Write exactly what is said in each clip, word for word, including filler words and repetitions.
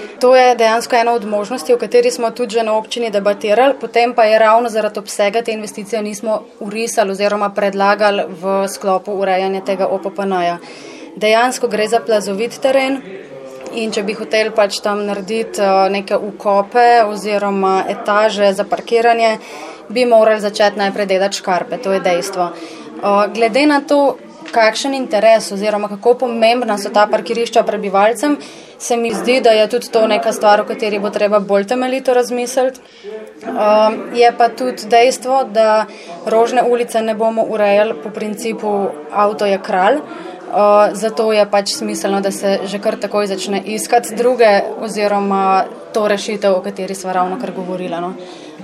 To je dejansko ena od možnosti, o kateri smo tudi že na občini debatirali, potem pa je ravno zaradi obsega te investicije nismo urisali oziroma predlagali v sklopu urejanja tega O P P N-ja. Dejansko gre za plazovit teren in če bi hoteli pač tam narediti neke ukope oziroma etaže za parkiranje, bi morali začeti najprej delati škarpe, to je dejstvo. Glede na to, kakšen interes oziroma kako pomembna so ta parkirišča prebivalcem, se mi zdi, da je tudi to neka stvar, o kateri bo treba bolj temeljito razmisliti. Je pa tudi dejstvo, da Rožne ulice ne bomo urejali po principu avto je kralj, zato je pač smiselno, da se že kar takoj začne iskati druge oziroma to rešitev, o kateri sva ravno kar govorila. No?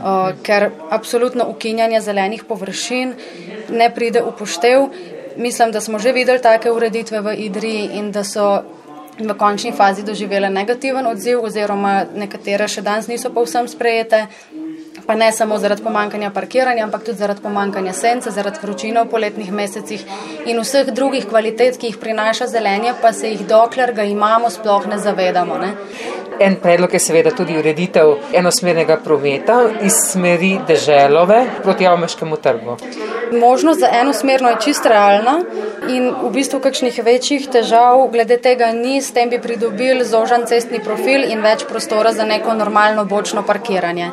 Ker absolutno ukinjanje zelenih površin ne pride v poštev. Mislim, da smo že videli take ureditve v Idriji in da so v končni fazi doživele negativen odziv oziroma nekatere še danes niso povsem sprejete, pa ne samo zaradi pomankanja parkiranja, ampak tudi zaradi pomankanja sence, zaradi vročine v poletnih mesecih in vseh drugih kvalitet, ki jih prinaša zelenje, pa se jih dokler ga imamo sploh ne zavedamo. Ne? En predlog je seveda tudi ureditev enosmernega prometa iz smeri Deželove proti Avmeškemu trgu. Možnost za enosmerno je čist realna in v bistvu kakšnih večjih težav glede tega ni, s tem bi pridobili zožan cestni profil in več prostora za neko normalno bočno parkiranje.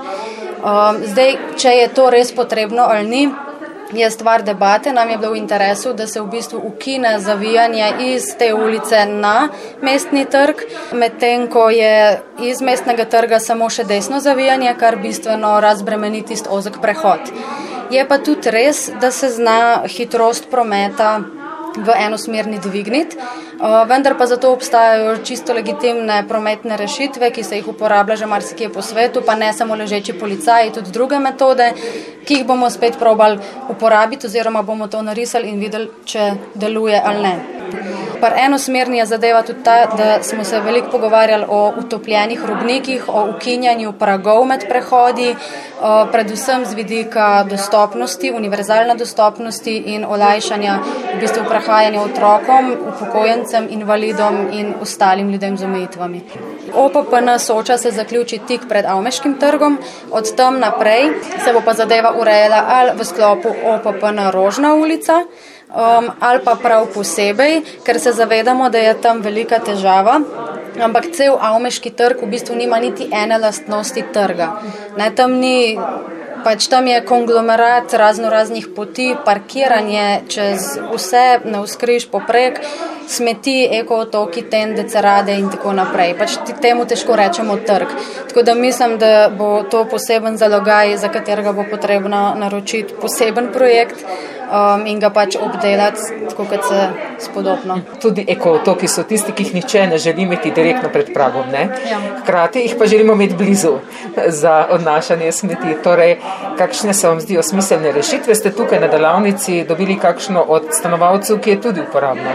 Zdaj, če je to res potrebno ali ni, je stvar debate. Nam je bilo v interesu, da se v bistvu ukine zavijanje iz te ulice na Mestni trg, medtem ko je iz Mestnega trga samo še desno zavijanje, kar bistveno razbremeni tisti ozek prehod. Je pa tudi res, da se zna hitrost prometa v enosmerni dvigniti, vendar pa zato obstajajo čisto legitimne prometne rešitve, ki se jih uporablja že marsikje po svetu, pa ne samo ležeči policaji, tudi druge metode, ki jih bomo spet probali uporabiti oziroma bomo to narisali in videli, če deluje ali ne. Par enosmerni je zadeva tudi ta, da smo se veliko pogovarjali o utopljenih robnikih, o ukinjanju pragov med prehodi, predvsem z vidika dostopnosti, univerzalne dostopnosti in olajšanja v bistvu prehajanja otrokom, upokojencem, invalidom in ostalim ljudem z omejitvami. O P P N Soča se zaključi tik pred Avmeškim trgom, od tam naprej se bo pa zadeva urejala ali v sklopu O P P N Rožna ulica, Um, ali pa prav posebej, ker se zavedamo, da je tam velika težava, ampak cel Avmeški trg v bistvu nima niti ene lastnosti trga. Ne, tam ni, pač tam je konglomerat razno raznih poti, parkiranje čez vse, navzkriž, poprek, smeti, ekootoki, tende, cerade in tako naprej. Pač temu težko rečemo trg. Tako da mislim, da bo to poseben zalogaj, za katerega bo potrebno naročiti poseben projekt um, in ga pač obdelati, tako kot se spodobno. Tudi ekootoki so tisti, ki jih nihče ne želi imeti direktno pred pragom, ne? Ja. Hkrati jih pa želimo imeti blizu za odnašanje smeti. Torej, kakšne se vam zdijo smiselne rešitve? Ste tukaj na delavnici dobili kakšno od stanovalcev, ki je tudi uporabna?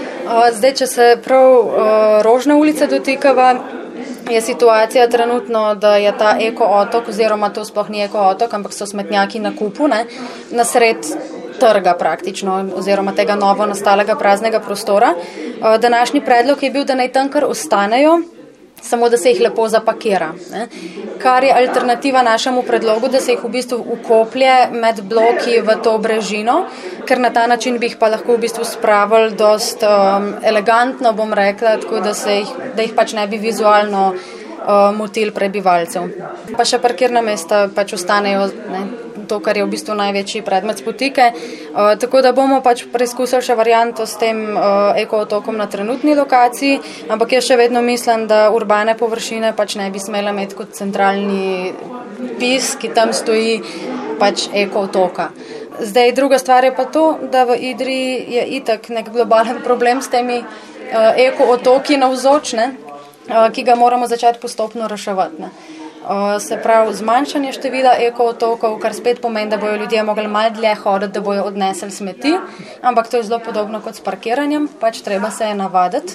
Zdaj, če se prav uh, Rožne ulice dotikava, je situacija trenutno, da je ta ekootok, oziroma to sploh ni ekootok, ampak so smetnjaki na kupu, ne, na sred trga praktično, oziroma tega novo nastalega praznega prostora. Uh, današnji predlog je bil, da naj tam kar ostanejo, samo da se jih lepo zapakira. Ne. Kar je alternativa našemu predlogu, da se jih v bistvu ukoplje med bloki v to brežino, ker na ta način bi jih pa lahko v bistvu spravili dost um, elegantno, bom rekla, tako da, se jih, da jih pač ne bi vizualno uh, motil prebivalcev. Pa še parkirna mesta pač ostanejo, ne, to, kar je v bistvu največji predmet spotike. Uh, tako da bomo pač preizkusili še varianto s tem uh, ekootokom na trenutni lokaciji, ampak jaz še vedno mislim, da urbane površine pač ne bi smela imeti kot centralni pis, ki tam stoji pač ekootoka. Zdaj, druga stvar je pa to, da v Idriji je itak nek globalen problem s temi uh, ekootoki navzočne, uh, ki ga moramo začeti postopno reševati. Ne. Uh, se pravi, zmanjšanje števila ekootokov, kar spet pomeni, da bojo ljudje mogli malo dlje hoditi, da bojo odnesli smeti, ampak to je zelo podobno kot s parkiranjem, pač treba se je navaditi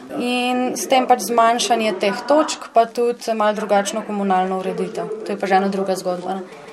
in s tem pač zmanjšanje teh točk, pa tudi malo drugačno komunalno ureditev. To je pa že ena druga zgodba. Ne?